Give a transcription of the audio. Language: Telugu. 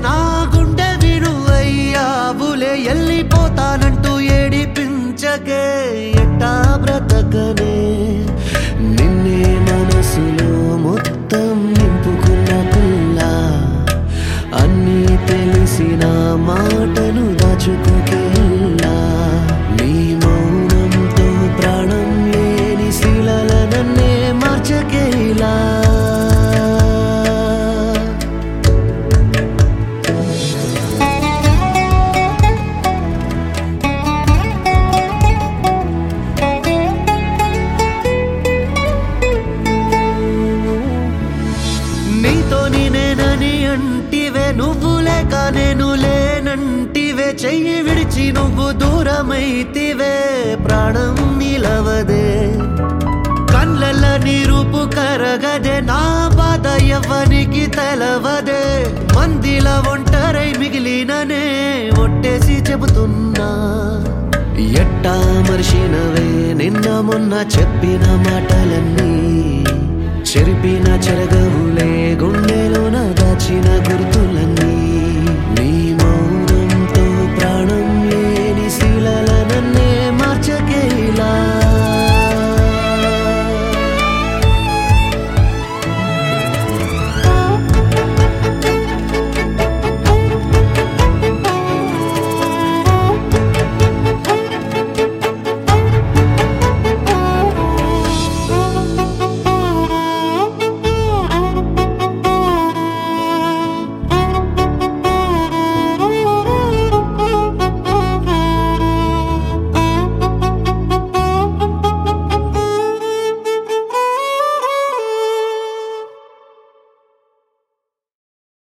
నా గుండె వినువయ్యావులే వెళ్ళిపోతానంటూ ఏడిపించకే ఎట్టా బ్రతకనే నిన్నే మనసులో మొత్తం నింపుకున్న పిల్ల అన్నీ తెలిసిన మాటను దాచుకోకెళ్ళా నీ మౌనంతో ప్రాణం లేని శిలల నన్నే మార్చకేలా అంటివే నువ్వు లేక నేను లేనంటివే చెయ్యి విడిచి నువ్వు దూరమైతివే ప్రాణం నిలవదే కళ్ళల్ల నీ రూపు కరగదే నా బాధ ఎవ్వనికి తెలవదే మందిల ఒంటరై మిగిలిననే ఒట్టేసి చెబుతున్నా ఎట్టా మర్చినవే నిన్న మొన్న చెప్పిన మాటలన్నీ చెరిపిన చెరగవులే గుండెలోన దాచిన గుర్తులన్నీ